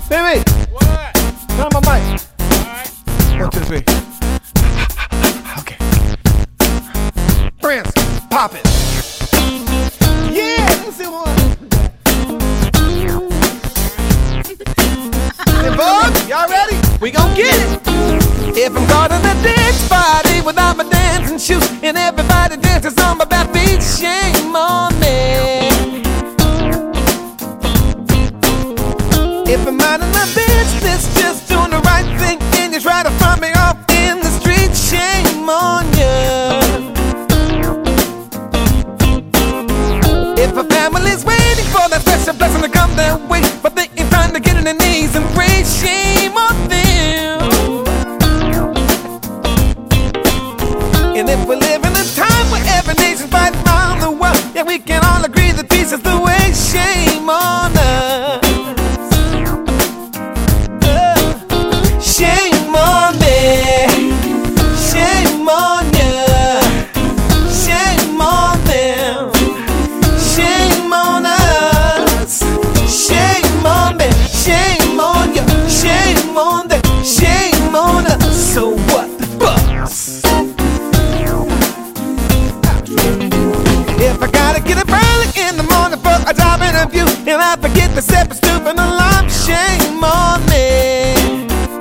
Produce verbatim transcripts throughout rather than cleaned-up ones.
Baby! What? Turn on my mic. Alright. One, two, three. Okay. Prince, pop it. Yeah, let's see one. Hey, Bug, y'all ready? We gon' get it. If I'm caught in a dance party without my dancing shoes and everybody dances on my back feet, shame on me. If I'm out of my business, just doing the right thing, and you try to find me off in the street, shame on you. If a family's waiting for that special blessing to come their way, but they ain't trying to get on their knees and pray, shame on them. And if we live in a time where every nation's fighting around the world, yeah, we can all agree that peace is the way, shame on us. Shame on me, shame on you, shame on them, shame on us, shame on me, shame on you, shame on them, shame on us. So what the fuss? If I gotta get up early in the morning for a job interview and I forget to set the stupid alarm, shame on me.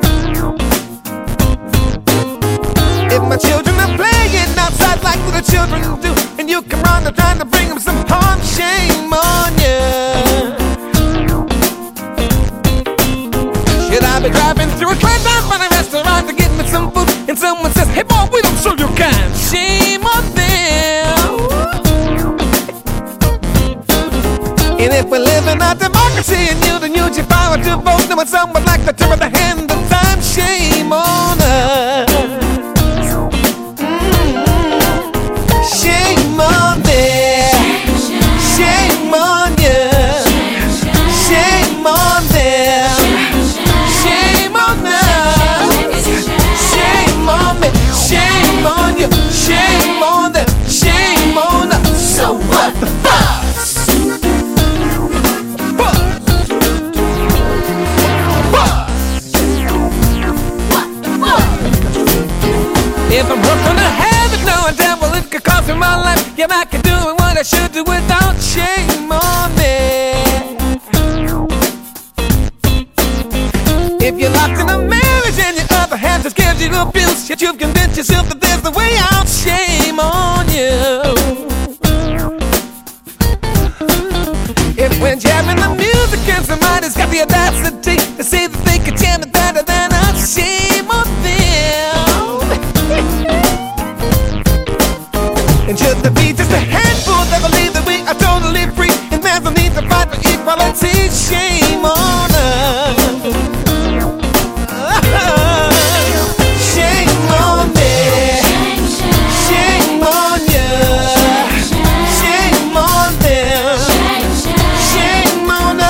If my children are playing outside like little children do, and you come round and trying to bring them some harm, shame on you. Should I be driving through a closed down funny restaurant to get me some food, and someone says, hey boy, we don't serve your kind, shame on them. And if we live in our democracy and you don't use your power to vote, then when someone like to turn the hand of time, shame on us. Shame on them, shame on you, shame on them, shame on us, shame on me, shame on you, shame on them, shame on us. So what the fuss? Fuss. Fuss. What the fuss? If I'm hooked on the habit, no devil, it could cost me my life. Yeah, I can do what I should do without shame on me. If you're locked in a marriage and your other half just gives you abuse, yet you've convinced yourself that there's the way out, shame on you. If when jamming the music and somebody's got the audacity to say that they can jam it better than us, shame on them. And should there be just a handful that believe that we are totally free and there's no need to fight for equality, shame on us. Shame on me, shame on you, shame on them, shame on us.